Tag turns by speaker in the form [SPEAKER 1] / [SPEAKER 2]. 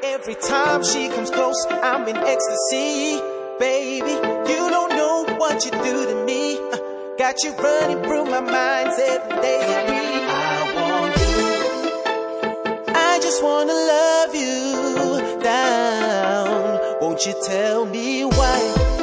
[SPEAKER 1] Every time she comes close, I'm in ecstasy. Baby, you don't know what you do to me. Got you running through my mind 7 days a week. I want you. I just wanna love you down. Won't you tell me why?